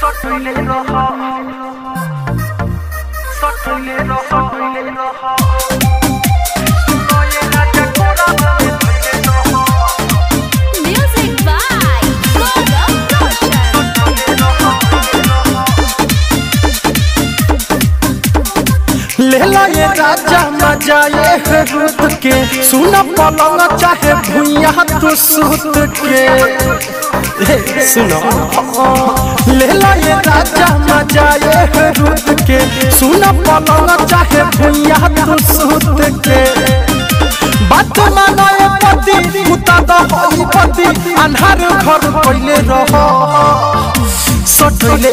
लेला ये राजा मजा ये रुत के सुना पलंग चाहे भुइया तू सुत के सुनो लेला ये राजा मजा ये रुत के सुना पलंग चाहे भुइया तू सुत के बात मानो ये पति मुता द होई पति अन्हार घर पहिले रहो सटले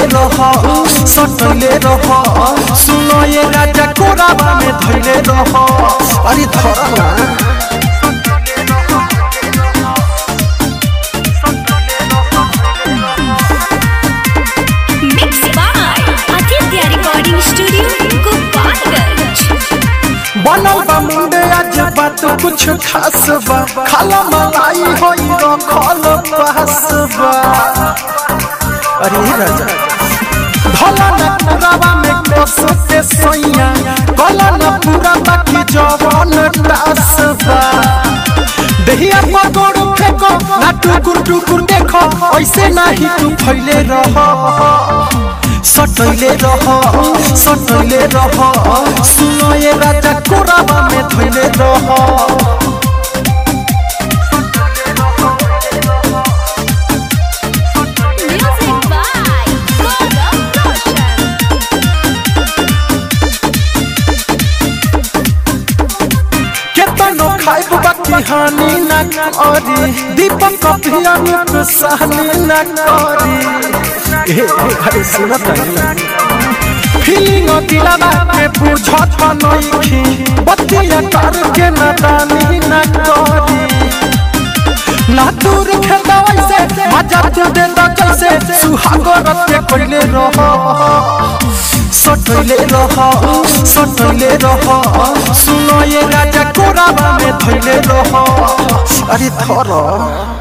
रह सुनो ये राजा कोराबा में धइले रह अरे धरना mix by Aditya recording studio Gopalganj. बनल बा मुंडे आज बात कुछ खास बा खाला मलाई होई रखल पास बा अरे राजा भला न पुरावा में कस के सैया कला न पूरा बाकी जवान टासबा दहिया पगोड़ फेंको ना टुकुर टुकुर देखो ऐसे नहीं तू फैले रह सटले रह सुनो ये राजा कोराबा में धइले रह खाइब बाकी हानि न करी दीपक कपिया में सहनी न करी अरे सुन फीलिंग दिलावा के बुझत नइखी बतिया करके नादानी न करी ना दूर खेदा वैसे मजा तू दे द जैसे सुहागर के पहिले रह सटले रह सुनो ये राजा कोराबा में धइले रह अरे धर।